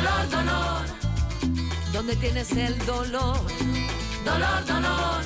Dolor, dolor, ¿dónde tienes el dolor? Dolor, dolor,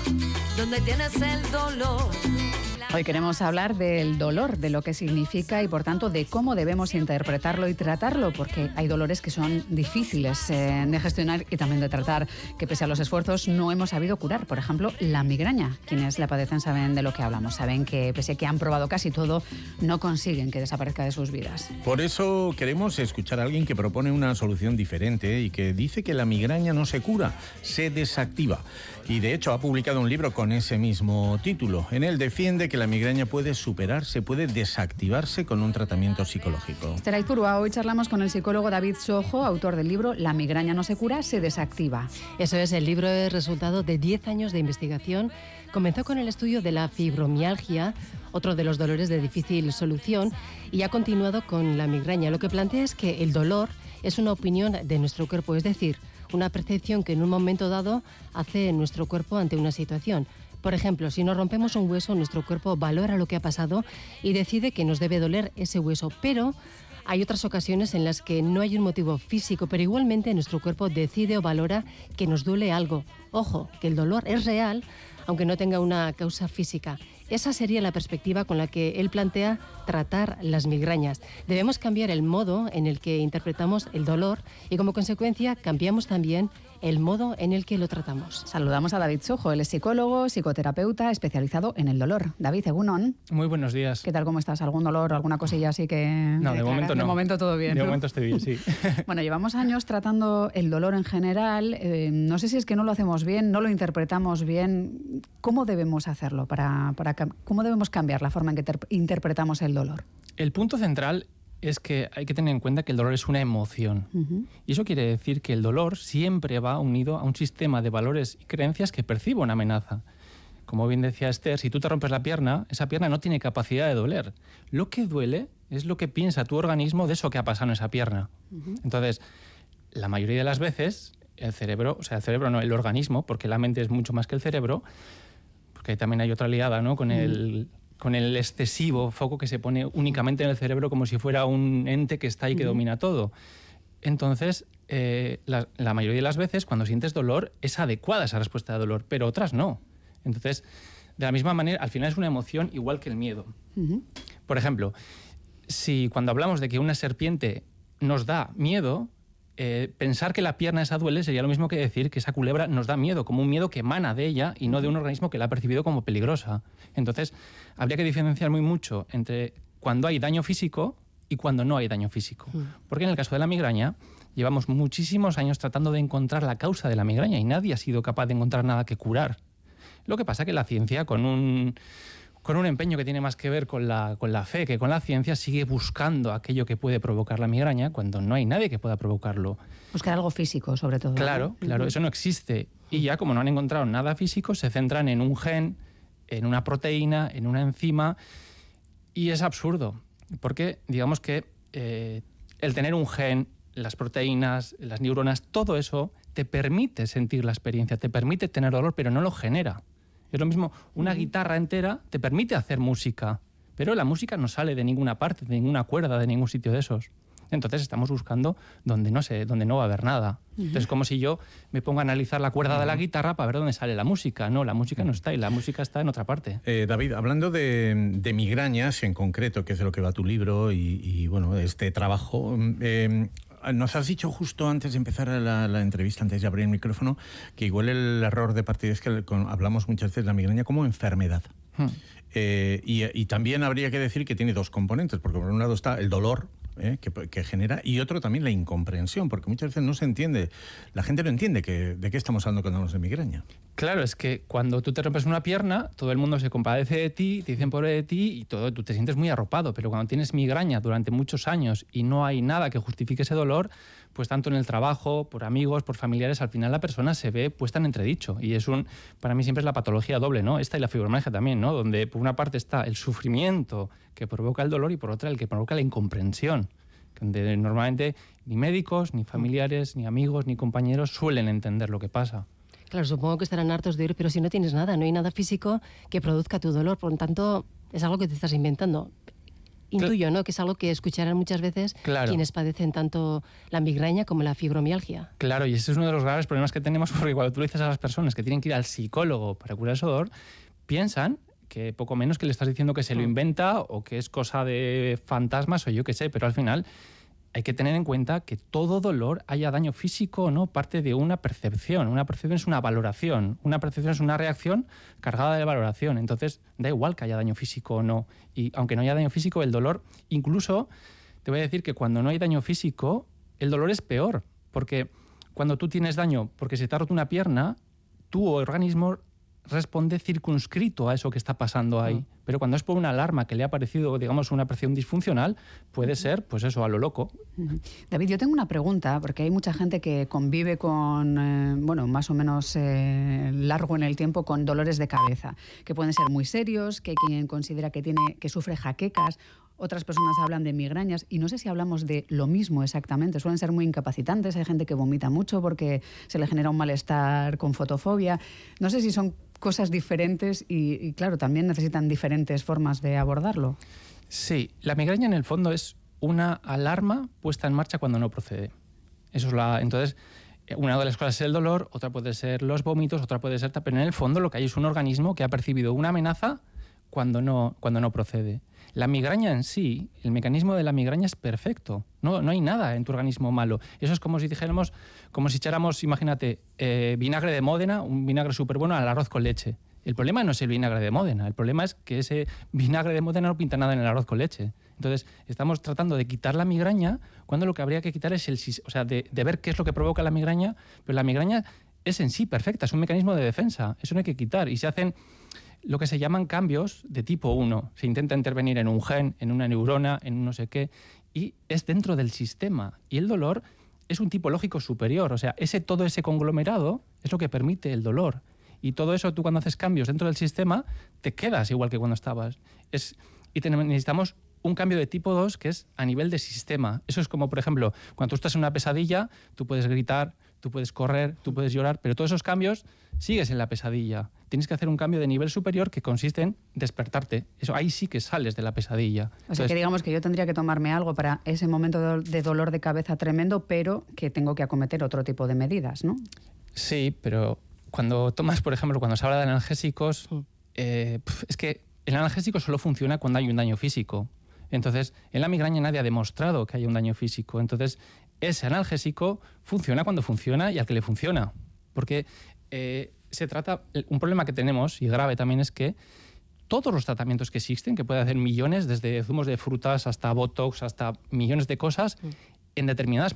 ¿dónde tienes el dolor? Hoy queremos hablar del dolor, de lo que significa y, por tanto, de cómo debemos interpretarlo y tratarlo, porque hay dolores que son difíciles de gestionar y también de tratar, que pese a los esfuerzos no hemos sabido curar. Por ejemplo, la migraña. Quienes la padecen saben de lo que hablamos, saben que pese a que han probado casi todo, no consiguen que desaparezca de sus vidas. Por eso queremos escuchar a alguien que propone una solución diferente y que dice que la migraña no se cura, se desactiva. Y de hecho ha publicado un libro con ese mismo título. En él defiende que la migraña puede superarse, puede desactivarse con un tratamiento psicológico. Esther Aizpurua, hoy charlamos con el psicólogo David Sojo, autor del libro La migraña no se cura, se desactiva. Eso es, el libro es resultado de 10 años de investigación. Comenzó con el estudio de la fibromialgia, otro de los dolores de difícil solución, y ha continuado con la migraña. Lo que plantea es que el dolor es una opinión de nuestro cuerpo, es decir, una percepción que en un momento dado hace nuestro cuerpo ante una situación. Por ejemplo, si nos rompemos un hueso, nuestro cuerpo valora lo que ha pasado y decide que nos debe doler ese hueso. Pero hay otras ocasiones en las que no hay un motivo físico, pero igualmente nuestro cuerpo decide o valora que nos duele algo. Ojo, que el dolor es real, aunque no tenga una causa física. Esa sería la perspectiva con la que él plantea tratar las migrañas. Debemos cambiar el modo en el que interpretamos el dolor y, como consecuencia, cambiamos también el modo en el que lo tratamos. Saludamos a David Sojo, él es psicólogo, psicoterapeuta especializado en el dolor. David, egunon. Muy buenos días. ¿Qué tal, cómo estás? ¿Algún dolor o alguna cosilla así que...? No, de momento no. De momento todo bien. De momento estoy bien, sí. Bueno, llevamos años tratando el dolor en general. No sé si es que no lo hacemos bien, no lo interpretamos bien. ¿Cómo debemos hacerlo? ¿Cómo debemos cambiar la forma en que interpretamos el dolor? El punto central es que hay que tener en cuenta que el dolor es una emoción. Uh-huh. Y eso quiere decir que el dolor siempre va unido a un sistema de valores y creencias que percibe una amenaza. Como bien decía Esther, si tú te rompes la pierna, esa pierna no tiene capacidad de doler. Lo que duele es lo que piensa tu organismo de eso que ha pasado en esa pierna. Uh-huh. Entonces, la mayoría de las veces, el cerebro no, el organismo, porque la mente es mucho más que el cerebro, porque también hay otra liada, ¿no?, con el excesivo foco que se pone únicamente en el cerebro como si fuera un ente que está ahí que domina todo. Entonces, la mayoría de las veces, cuando sientes dolor, es adecuada esa respuesta de dolor, pero otras no. Entonces, de la misma manera, al final es una emoción igual que el miedo. Uh-huh. Por ejemplo, si cuando hablamos de que una serpiente nos da miedo, pensar que la pierna esa duele sería lo mismo que decir que esa culebra nos da miedo, como un miedo que emana de ella y no de un organismo que la ha percibido como peligrosa. Entonces, habría que diferenciar muy mucho entre cuando hay daño físico y cuando no hay daño físico. Porque en el caso de la migraña, llevamos muchísimos años tratando de encontrar la causa de la migraña y nadie ha sido capaz de encontrar nada que curar. Lo que pasa es que la ciencia, con un empeño que tiene más que ver con la fe que con la ciencia, sigue buscando aquello que puede provocar la migraña cuando no hay nadie que pueda provocarlo. Buscar algo físico, sobre todo. Claro, eso no existe. Y ya como no han encontrado nada físico, se centran en un gen, en una proteína, en una enzima, y es absurdo. Porque digamos que el tener un gen, las proteínas, las neuronas, todo eso te permite sentir la experiencia, te permite tener dolor, pero no lo genera. Es lo mismo, una guitarra entera te permite hacer música, pero la música no sale de ninguna parte, de ninguna cuerda, de ningún sitio de esos. Entonces estamos buscando donde no va a haber nada. Entonces es como si yo me pongo a analizar la cuerda de la guitarra para ver dónde sale la música. No, la música no está ahí, la música está en otra parte. David, hablando de migrañas en concreto, que es de lo que va tu libro y bueno, este trabajo... nos has dicho justo antes de empezar la entrevista, antes de abrir el micrófono, que igual el error de partida es que hablamos muchas veces de la migraña como enfermedad. Y también habría que decir que tiene dos componentes, porque por un lado está el dolor que genera, y otro también la incomprensión, porque muchas veces no se entiende, la gente no entiende de qué estamos hablando cuando hablamos de migraña. Claro, es que cuando tú te rompes una pierna, todo el mundo se compadece de ti, te dicen pobre de ti y tú te sientes muy arropado, pero cuando tienes migraña durante muchos años y no hay nada que justifique ese dolor, pues tanto en el trabajo, por amigos, por familiares, al final la persona se ve puesta en entredicho. Y para mí siempre es la patología doble, ¿no? Esta y la fibromialgia también, ¿no? Donde por una parte está el sufrimiento que provoca el dolor y por otra el que provoca la incomprensión. Donde normalmente ni médicos, ni familiares, ni amigos, ni compañeros suelen entender lo que pasa. Claro, supongo que estarán hartos de oír, pero si no tienes nada, no hay nada físico que produzca tu dolor, por lo tanto es algo que te estás inventando. intuyo, ¿no?, que es algo que escucharán muchas veces quienes padecen tanto la migraña como la fibromialgia. Claro, y ese es uno de los graves problemas que tenemos, porque cuando tú le dices a las personas que tienen que ir al psicólogo para curar ese dolor, piensan que poco menos que le estás diciendo que se lo inventa o que es cosa de fantasmas o yo qué sé, pero al final hay que tener en cuenta que todo dolor, haya daño físico o no, parte de una percepción. Una percepción es una valoración, una percepción es una reacción cargada de valoración. Entonces, da igual que haya daño físico o no. Y aunque no haya daño físico, el dolor, incluso te voy a decir que cuando no hay daño físico, el dolor es peor. Porque cuando tú tienes daño porque se te ha roto una pierna, tu organismo responde circunscrito a eso que está pasando ahí. Pero cuando es por una alarma que le ha parecido, digamos, una percepción disfuncional, puede ser, pues eso, a lo loco. David, yo tengo una pregunta, porque hay mucha gente que convive con, bueno, más o menos largo en el tiempo, con dolores de cabeza, que pueden ser muy serios, que hay quien considera que sufre jaquecas. Otras personas hablan de migrañas y no sé si hablamos de lo mismo exactamente. Suelen ser muy incapacitantes. Hay gente que vomita mucho porque se le genera un malestar con fotofobia. No sé si son cosas diferentes y claro, también necesitan diferentes formas de abordarlo. Sí, la migraña en el fondo es una alarma puesta en marcha cuando no procede. Eso es entonces, una de las cosas es el dolor, otra puede ser los vómitos, otra puede ser... Pero en el fondo lo que hay es un organismo que ha percibido una amenaza cuando no procede. La migraña en sí, el mecanismo de la migraña es perfecto. No hay nada en tu organismo malo. Eso es como si dijéramos, como si echáramos, imagínate, vinagre de Módena, un vinagre súper bueno, al arroz con leche. El problema no es el vinagre de Módena, el problema es que ese vinagre de Módena no pinta nada en el arroz con leche. Entonces, estamos tratando de quitar la migraña cuando lo que habría que quitar es de ver qué es lo que provoca la migraña, pero la migraña es en sí perfecta, es un mecanismo de defensa, eso no hay que quitar. Y se hacen lo que se llaman cambios de tipo 1. Se intenta intervenir en un gen, en una neurona, en un no sé qué, y es dentro del sistema. Y el dolor es un tipo lógico superior, o sea, todo ese conglomerado es lo que permite el dolor. Y todo eso, tú cuando haces cambios dentro del sistema, te quedas igual que cuando estabas. Necesitamos un cambio de tipo 2 que es a nivel de sistema. Eso es como, por ejemplo, cuando tú estás en una pesadilla, tú puedes gritar, tú puedes correr, tú puedes llorar, pero todos esos cambios sigues en la pesadilla. Tienes que hacer un cambio de nivel superior que consiste en despertarte. Eso, ahí sí que sales de la pesadilla. O sea, que digamos que yo tendría que tomarme algo para ese momento de dolor de cabeza tremendo, pero que tengo que acometer otro tipo de medidas, ¿no? Sí, pero cuando tomas, por ejemplo, cuando se habla de analgésicos, es que el analgésico solo funciona cuando hay un daño físico. Entonces, en la migraña nadie ha demostrado que haya un daño físico. Entonces, ese analgésico funciona cuando funciona y al que le funciona. Porque se trata... Un problema que tenemos, y grave también, es que todos los tratamientos que existen, que puede hacer millones, desde zumos de frutas hasta botox, hasta millones de cosas, en determinadas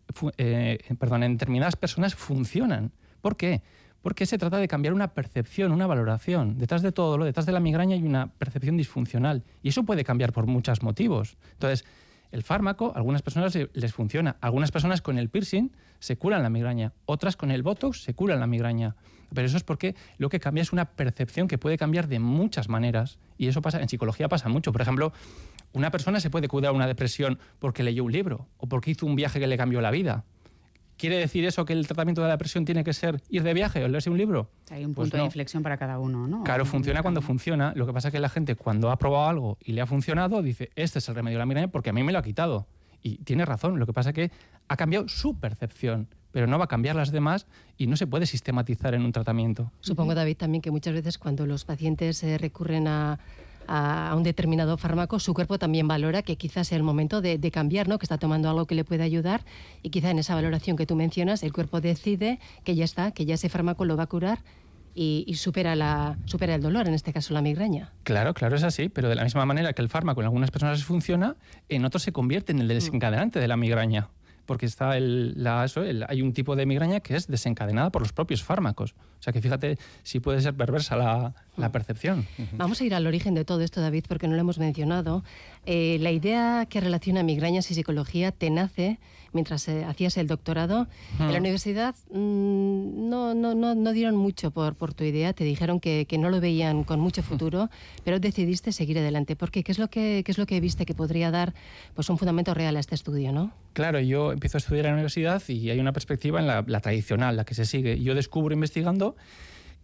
personas funcionan. ¿Por qué? Porque se trata de cambiar una percepción, una valoración. Detrás de todo, detrás de la migraña hay una percepción disfuncional. Y eso puede cambiar por muchos motivos. Entonces, el fármaco, a algunas personas les funciona. Algunas personas con el piercing se curan la migraña. Otras con el botox se curan la migraña. Pero eso es porque lo que cambia es una percepción que puede cambiar de muchas maneras. Y eso pasa, en psicología pasa mucho. Por ejemplo, una persona se puede curar una depresión porque leyó un libro o porque hizo un viaje que le cambió la vida. ¿Quiere decir eso que el tratamiento de la depresión tiene que ser ir de viaje o leerse un libro? Hay un punto de inflexión para cada uno, ¿no? Claro, funciona cuando funciona. Lo que pasa es que la gente, cuando ha probado algo y le ha funcionado, dice, este es el remedio de la migraña porque a mí me lo ha quitado. Y tiene razón. Lo que pasa es que ha cambiado su percepción, pero no va a cambiar las demás y no se puede sistematizar en un tratamiento. Supongo, David, también que muchas veces cuando los pacientes recurren a un determinado fármaco, su cuerpo también valora que quizás sea el momento de cambiar, ¿no? Que está tomando algo que le puede ayudar y quizá en esa valoración que tú mencionas el cuerpo decide que ya está, que ya ese fármaco lo va a curar y supera el dolor, en este caso la migraña. Claro, es así, pero de la misma manera que el fármaco en algunas personas funciona, en otros se convierte en el desencadenante de la migraña. Porque está hay un tipo de migraña que es desencadenada por los propios fármacos. O sea que fíjate si puede ser perversa la percepción. Vamos a ir al origen de todo esto, David, porque no lo hemos mencionado. La idea que relaciona migrañas y psicología te nace mientras hacías el doctorado. En la universidad no dieron mucho por tu idea, te dijeron que no lo veían con mucho futuro, pero decidiste seguir adelante. ¿Por qué? ¿Qué es lo que viste que podría dar pues, un fundamento real a este estudio, ¿no? Claro, yo empiezo a estudiar en la universidad y hay una perspectiva en la tradicional, la que se sigue. Yo descubro investigando que hay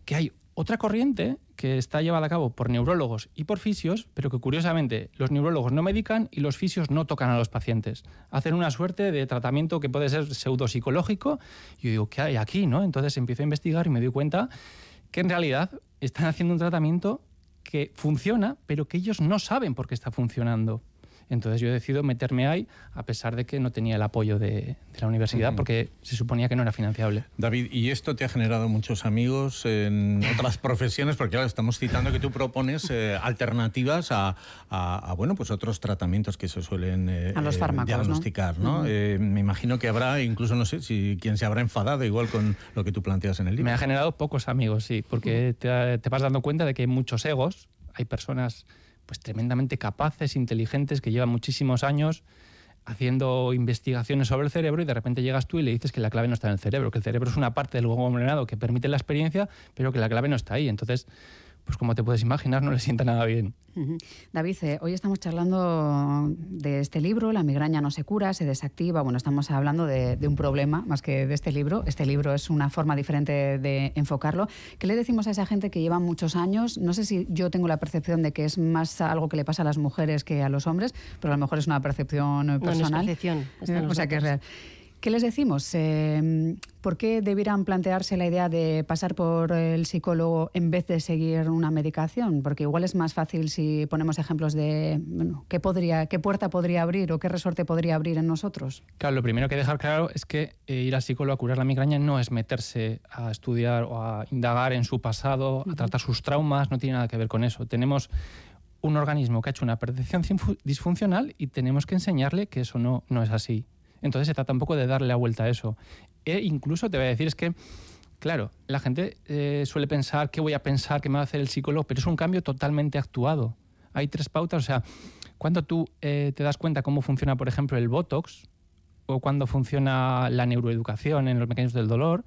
otra corriente que está llevada a cabo por neurólogos y por fisios, pero que curiosamente los neurólogos no medican y los fisios no tocan a los pacientes. Hacen una suerte de tratamiento que puede ser pseudopsicológico. Y yo digo, ¿qué hay aquí, no? Entonces empiezo a investigar y me doy cuenta que en realidad están haciendo un tratamiento que funciona, pero que ellos no saben por qué está funcionando. Entonces yo decido meterme ahí, a pesar de que no tenía el apoyo de la universidad, porque se suponía que no era financiable. David, ¿y esto te ha generado muchos amigos en otras profesiones? Porque claro, estamos citando que tú propones alternativas a bueno, pues otros tratamientos que se suelen a los fármacos, diagnosticar, ¿no? Me imagino que habrá, incluso no sé si quien se habrá enfadado igual con lo que tú planteas en el libro. Me ha generado pocos amigos, sí, porque te vas dando cuenta de que hay muchos egos, hay personas pues tremendamente capaces, inteligentes, que llevan muchísimos años haciendo investigaciones sobre el cerebro y de repente llegas tú y le dices que la clave no está en el cerebro, que el cerebro es una parte del conglomerado que permite la experiencia, pero que la clave no está ahí. Entonces, pues como te puedes imaginar, no le sienta nada bien. David, hoy estamos charlando de este libro, La migraña no se cura, se desactiva. Bueno, estamos hablando de un problema más que de este libro. Este libro es una forma diferente de enfocarlo. ¿Qué le decimos a esa gente que lleva muchos años? No sé si yo tengo la percepción de que es más algo que le pasa a las mujeres que a los hombres, pero a lo mejor es una percepción personal. No es percepción, o sea que es real. ¿Qué les decimos? ¿Por qué debieran plantearse la idea de pasar por el psicólogo en vez de seguir una medicación? Porque igual es más fácil si ponemos ejemplos de bueno, qué puerta podría abrir o qué resorte podría abrir en nosotros. Claro, lo primero que dejar claro es que ir al psicólogo a curar la migraña no es meterse a estudiar o a indagar en su pasado, a tratar sus traumas, no tiene nada que ver con eso. Tenemos un organismo que ha hecho una percepción disfuncional y tenemos que enseñarle que eso no es así. Entonces se trata un poco de darle la vuelta a eso. E incluso te voy a decir, es que, claro, la gente suele pensar qué voy a pensar, qué me va a hacer el psicólogo, pero es un cambio totalmente actuado. Hay 3 pautas, o sea, cuando tú te das cuenta cómo funciona, por ejemplo, el Botox, o cuando funciona la neuroeducación en los mecanismos del dolor,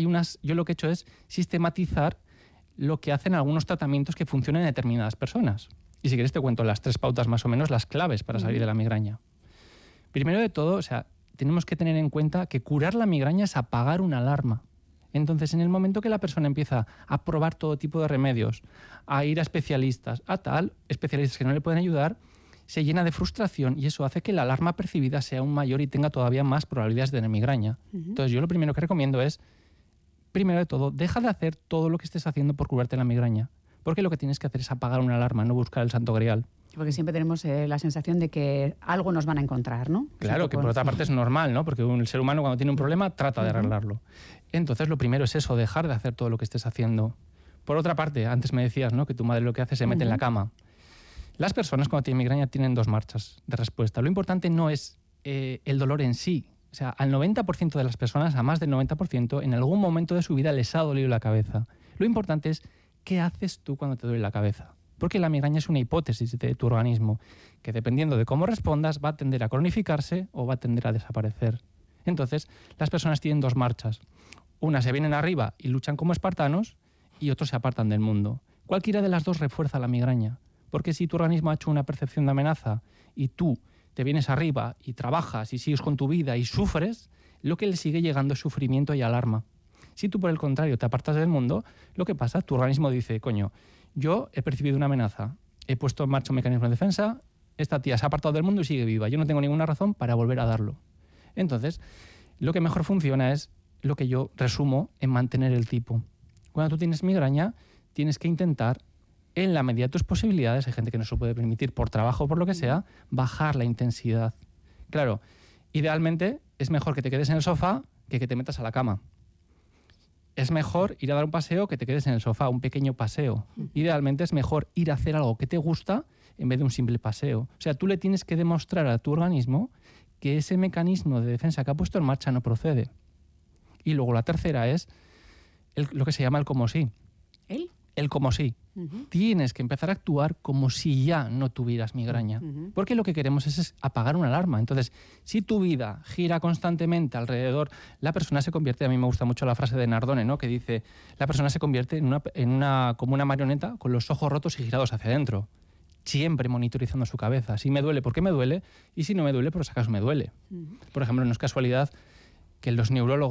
yo lo que he hecho es sistematizar lo que hacen algunos tratamientos que funcionan en determinadas personas. Y si quieres te cuento las 3 pautas más o menos, las claves para salir de la migraña. Primero de todo, o sea, tenemos que tener en cuenta que curar la migraña es apagar una alarma. Entonces, en el momento que la persona empieza a probar todo tipo de remedios, a ir a especialistas, especialistas que no le pueden ayudar, se llena de frustración y eso hace que la alarma percibida sea aún mayor y tenga todavía más probabilidades de tener migraña. Entonces, yo lo primero que recomiendo es, primero de todo, deja de hacer todo lo que estés haciendo por curarte la migraña. Porque lo que tienes que hacer es apagar una alarma, no buscar el santo grial. Porque siempre tenemos la sensación de que algo nos van a encontrar, ¿no? Claro, que por otra parte es normal, ¿no? Porque el ser humano cuando tiene un problema trata de arreglarlo. Entonces lo primero es eso, dejar de hacer todo lo que estés haciendo. Por otra parte, antes me decías, ¿no?, que tu madre lo que hace es se mete en la cama. Las personas cuando tienen migraña tienen 2 marchas de respuesta. Lo importante no es el dolor en sí. O sea, al 90% de las personas, a más del 90%, en algún momento de su vida les ha dolido la cabeza. Lo importante es qué haces tú cuando te duele la cabeza. Porque la migraña es una hipótesis de tu organismo que, dependiendo de cómo respondas, va a tender a cronificarse o va a tender a desaparecer. Entonces, las personas tienen 2 marchas. Unas se vienen arriba y luchan como espartanos y otros se apartan del mundo. Cualquiera de las 2 refuerza la migraña. Porque si tu organismo ha hecho una percepción de amenaza y tú te vienes arriba y trabajas y sigues con tu vida y sufres, lo que le sigue llegando es sufrimiento y alarma. Si tú, por el contrario, te apartas del mundo, lo que pasa, tu organismo dice, coño, yo he percibido una amenaza, he puesto en marcha un mecanismo de defensa, esta tía se ha apartado del mundo y sigue viva. Yo no tengo ninguna razón para volver a darlo. Entonces, lo que mejor funciona es lo que yo resumo en mantener el tipo. Cuando tú tienes migraña, tienes que intentar, en la medida de tus posibilidades, hay gente que no se lo puede permitir por trabajo o por lo que sea, bajar la intensidad. Claro, idealmente es mejor que te quedes en el sofá que te metas a la cama. Es mejor ir a dar un paseo que te quedes en el sofá, un pequeño paseo. Idealmente es mejor ir a hacer algo que te gusta en vez de un simple paseo. O sea, tú le tienes que demostrar a tu organismo que ese mecanismo de defensa que ha puesto en marcha no procede. Y luego la tercera es lo que se llama el como sí. El como sí. Tienes que empezar a actuar como si ya no tuvieras migraña. Porque lo que queremos es apagar una alarma. Entonces, si tu vida gira constantemente alrededor, la persona se convierte, a mí me gusta mucho la frase de Nardone, ¿no?, que dice, la persona se convierte como una marioneta con los ojos rotos y girados hacia adentro. Siempre monitorizando su cabeza. Si me duele, ¿por qué me duele? Y si no me duele, por si acaso me duele. Por ejemplo, no es casualidad que los neurólogos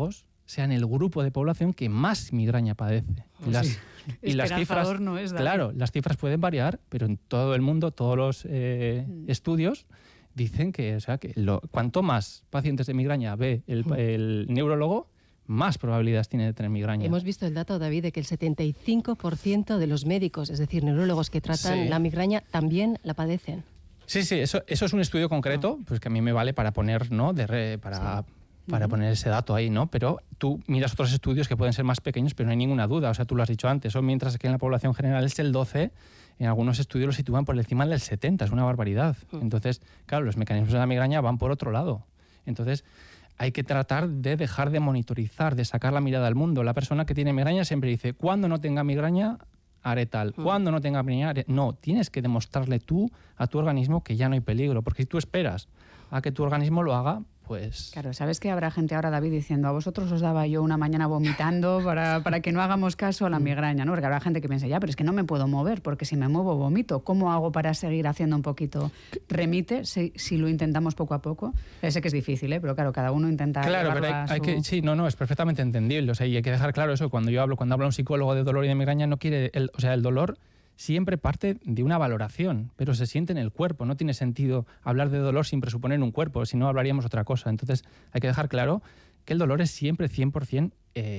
sean el grupo de población que más migraña padece. Y las cifras, no es, claro, las cifras pueden variar, pero en todo el mundo, todos los estudios dicen que, o sea, que cuanto más pacientes de migraña ve el neurólogo, más probabilidades tiene de tener migraña. Hemos visto el dato, David, de que el 75% de los médicos, es decir, neurólogos que tratan la migraña, también la padecen. Sí, eso es un estudio concreto, pues que a mí me vale para poner, ¿no? Para poner ese dato ahí, ¿no? Pero tú miras otros estudios que pueden ser más pequeños, pero no hay ninguna duda. O sea, tú lo has dicho antes, mientras que en la población general es el 12%, en algunos estudios lo sitúan por encima del 70%, es una barbaridad. Entonces, claro, los mecanismos de la migraña van por otro lado. Entonces, hay que tratar de dejar de monitorizar, de sacar la mirada al mundo. La persona que tiene migraña siempre dice, cuando no tenga migraña, haré tal. Cuando no tenga migraña, haré... No, tienes que demostrarle tú a tu organismo que ya no hay peligro, porque si tú esperas a que tu organismo lo haga, pues... Claro, ¿sabes que habrá gente ahora, David, diciendo a vosotros os daba yo una mañana vomitando para que no hagamos caso a la migraña, ¿no? Porque habrá gente que piensa, ya, pero es que no me puedo mover, porque si me muevo vomito. ¿Cómo hago para seguir haciendo un poquito? ¿Remite si lo intentamos poco a poco? Sé que es difícil, pero claro, cada uno intenta... Claro, pero hay que... Sí, no, es perfectamente entendible. O sea, y hay que dejar claro eso. Cuando habla un psicólogo de dolor y de migraña, no quiere... el dolor siempre parte de una valoración, pero se siente en el cuerpo. No tiene sentido hablar de dolor sin presuponer un cuerpo, si no hablaríamos otra cosa. Entonces hay que dejar claro que el dolor es siempre 100%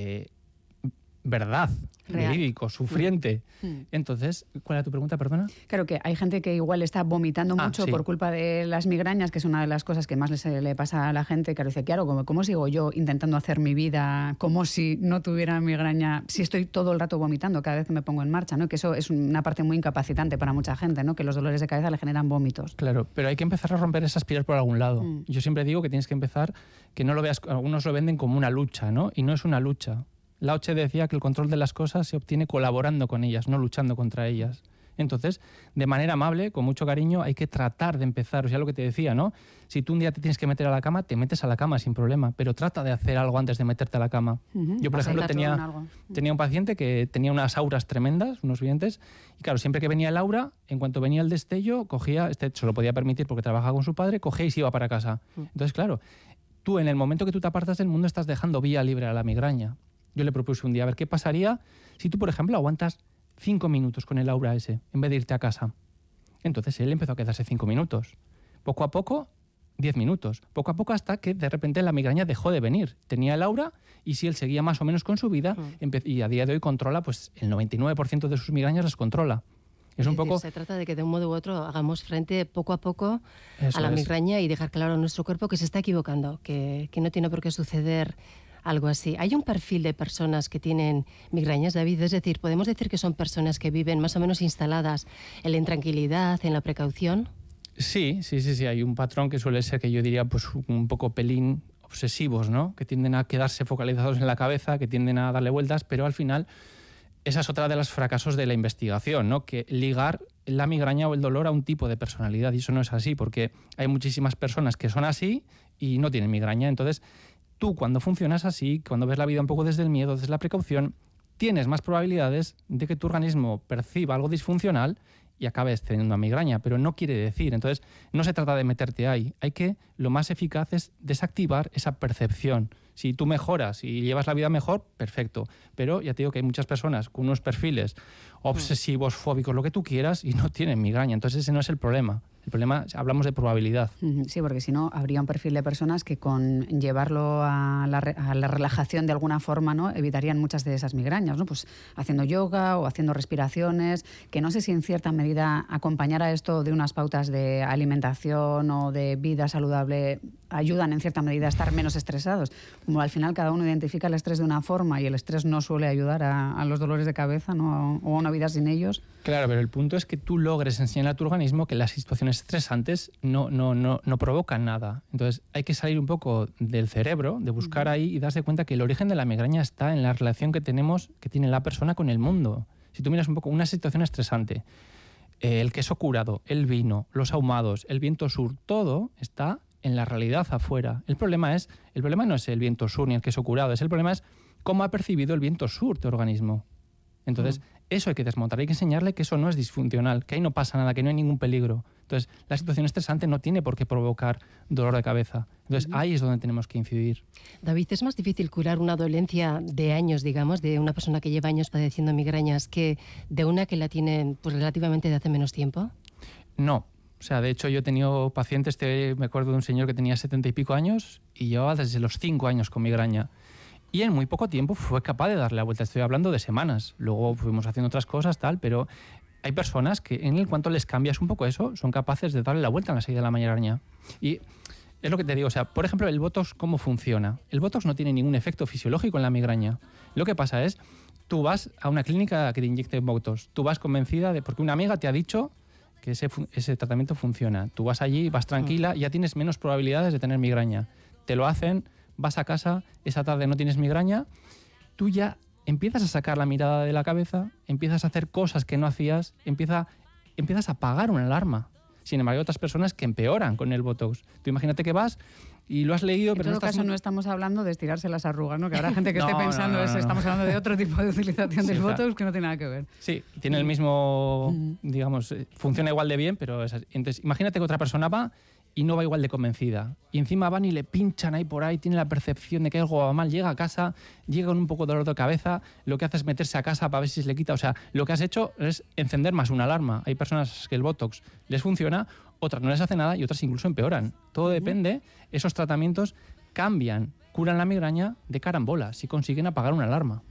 verdad, verídico, sufriente. Entonces, ¿cuál era tu pregunta, perdona? Claro, que hay gente que igual está vomitando mucho por culpa de las migrañas, que es una de las cosas que más le pasa a la gente, que dice, claro, ¿cómo sigo yo intentando hacer mi vida como si no tuviera migraña, si estoy todo el rato vomitando cada vez que me pongo en marcha, ¿no? Que eso es una parte muy incapacitante para mucha gente, ¿no? Que los dolores de cabeza le generan vómitos. Claro, pero hay que empezar a romper esa espiral por algún lado. Yo siempre digo que tienes que empezar, que no lo veas, algunos lo venden como una lucha, ¿no? Y no es una lucha. Lao Tse decía que el control de las cosas se obtiene colaborando con ellas, no luchando contra ellas. Entonces, de manera amable, con mucho cariño, hay que tratar de empezar. O sea, lo que te decía, ¿no? Si tú un día te tienes que meter a la cama, te metes a la cama sin problema, pero trata de hacer algo antes de meterte a la cama. Yo, por ejemplo, tenía un paciente que tenía unas auras tremendas, unos videntes, y claro, siempre que venía el aura, en cuanto venía el destello, cogía, se lo podía permitir porque trabajaba con su padre, cogía y se iba para casa. Entonces, claro, tú en el momento que tú te apartas del mundo estás dejando vía libre a la migraña. Yo le propuse un día, a ver, ¿qué pasaría si tú, por ejemplo, aguantas 5 minutos con el aura ese, en vez de irte a casa? Entonces él empezó a quedarse 5 minutos. Poco a poco, 10 minutos. Poco a poco hasta que de repente la migraña dejó de venir. Tenía el aura y si él seguía más o menos con su vida, y a día de hoy controla, pues el 99% de sus migrañas las controla. Es un poco... Se trata de que de un modo u otro hagamos frente poco a poco a la migraña y dejar claro a nuestro cuerpo que se está equivocando, que no tiene por qué suceder algo así. ¿Hay un perfil de personas que tienen migrañas, David? Es decir, ¿podemos decir que son personas que viven más o menos instaladas en la intranquilidad, en la precaución? Sí. Hay un patrón que suele ser, que yo diría, pues un poco pelín obsesivos, ¿no? Que tienden a quedarse focalizados en la cabeza, que tienden a darle vueltas, pero al final esa es otra de los fracasos de la investigación, ¿no? Que ligar la migraña o el dolor a un tipo de personalidad, y eso no es así, porque hay muchísimas personas que son así y no tienen migraña. Entonces, tú cuando funcionas así, cuando ves la vida un poco desde el miedo, desde la precaución, tienes más probabilidades de que tu organismo perciba algo disfuncional y acabes teniendo una migraña, pero no quiere decir. Entonces, no se trata de meterte ahí. Lo más eficaz es desactivar esa percepción. Si tú mejoras y llevas la vida mejor, perfecto. Pero ya te digo que hay muchas personas con unos perfiles obsesivos, fóbicos, lo que tú quieras, y no tienen migraña. Entonces, ese no es el problema. El problema, hablamos de probabilidad. Sí, porque si no, habría un perfil de personas que con llevarlo a la relajación de alguna forma, ¿no?, evitarían muchas de esas migrañas, ¿no? Pues haciendo yoga o haciendo respiraciones, que no sé si en cierta medida acompañar a esto de unas pautas de alimentación o de vida saludable ayudan en cierta medida a estar menos estresados. Como al final cada uno identifica el estrés de una forma y el estrés no suele ayudar a los dolores de cabeza, ¿no?, o a una vida sin ellos. Claro, pero el punto es que tú logres enseñar a tu organismo que las situaciones estresantes no provocan nada. Entonces hay que salir un poco del cerebro, de buscar ahí y darse cuenta que el origen de la migraña está en la relación que tiene la persona con el mundo. Si tú miras un poco una situación estresante, el queso curado, el vino, los ahumados, el viento sur, todo está en la realidad afuera. El problema no es el viento sur ni el queso curado, el problema es cómo ha percibido el viento sur tu organismo. Entonces, eso hay que desmontar, hay que enseñarle que eso no es disfuncional, que ahí no pasa nada, que no hay ningún peligro. Entonces, la situación estresante no tiene por qué provocar dolor de cabeza. Entonces, ahí es donde tenemos que incidir. David, ¿es más difícil curar una dolencia de años, digamos, de una persona que lleva años padeciendo migrañas, que de una que la tiene pues, relativamente de hace menos tiempo? No. O sea, de hecho, yo he tenido pacientes, me acuerdo de un señor que tenía 70 y pico años y llevaba desde los 5 años con migraña. Y en muy poco tiempo fue capaz de darle la vuelta. Estoy hablando de semanas. Luego fuimos haciendo otras cosas, tal, pero hay personas que en el cuanto les cambias un poco eso, son capaces de darle la vuelta a la salida de la migraña. Y es lo que te digo, o sea, por ejemplo, el Botox, ¿cómo funciona? El Botox no tiene ningún efecto fisiológico en la migraña. Lo que pasa es, tú vas a una clínica que te inyecte Botox, tú vas convencida de, porque una amiga te ha dicho que ese tratamiento funciona. Tú vas allí, vas tranquila, ya tienes menos probabilidades de tener migraña. Te lo hacen, vas a casa, esa tarde no tienes migraña, tú ya empiezas a sacar la mirada de la cabeza, empiezas a hacer cosas que no hacías, empiezas a apagar una alarma. Sin embargo, hay otras personas que empeoran con el Botox. Tú imagínate que vas y lo has leído, pero en todo caso no estamos hablando de estirarse las arrugas, ¿no? Que habrá gente que esté pensando eso. Estamos hablando de otro tipo de utilización del Botox que no tiene nada que ver. Sí, tiene el mismo, digamos, funciona igual de bien, pero es así. Entonces, imagínate que otra persona va y no va igual de convencida. Y encima van y le pinchan ahí por ahí, tiene la percepción de que algo va mal, llega a casa, llega con un poco de dolor de cabeza, lo que hace es meterse a casa para ver si se le quita. O sea, lo que has hecho es encender más una alarma. Hay personas que el Botox les funciona, otras no les hace nada y otras incluso empeoran. Todo depende, esos tratamientos cambian, curan la migraña de carambola, si consiguen apagar una alarma.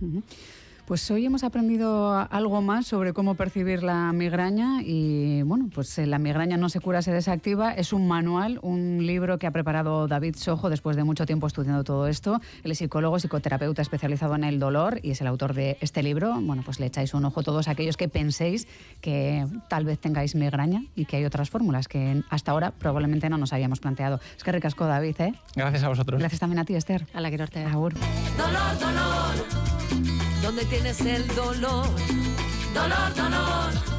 Pues hoy hemos aprendido algo más sobre cómo percibir la migraña y, bueno, pues la migraña no se cura, se desactiva. Es un manual, un libro que ha preparado David Sojo después de mucho tiempo estudiando todo esto. Él es psicólogo, psicoterapeuta especializado en el dolor y es el autor de este libro. Bueno, pues le echáis un ojo todos aquellos que penséis que tal vez tengáis migraña y que hay otras fórmulas que hasta ahora probablemente no nos habíamos planteado. Es que ricasco, David, ¿eh? Gracias a vosotros. Gracias también a ti, Esther. A la que norte. Agur. Dolor, dolor, ¿dónde tienes el dolor? Dolor, dolor.